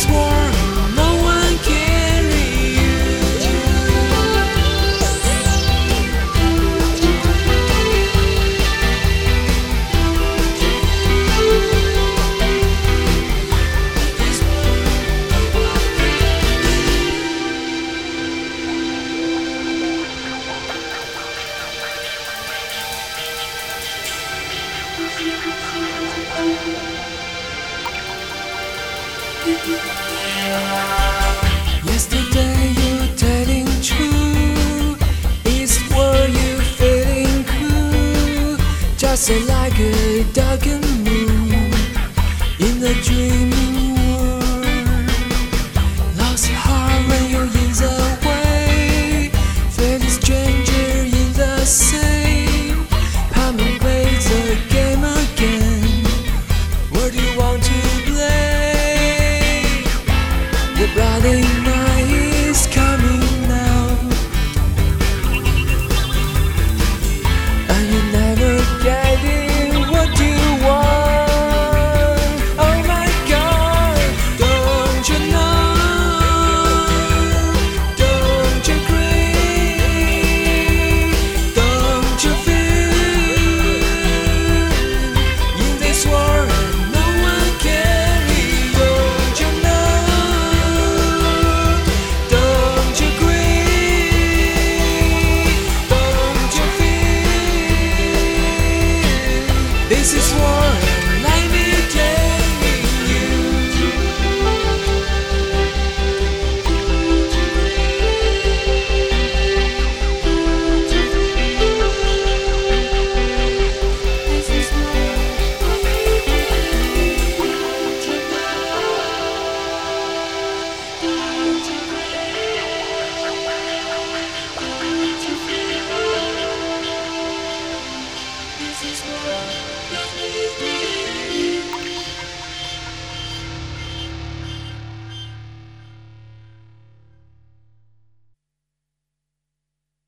war, no one carry you. Yesterday you're telling true. Is were you feeling cool? Just like a darkened moon in a dreaming world. Lost heart when you're in the way. Feeling stranger in the same. Come and play the game again. What do you want to play? The bloody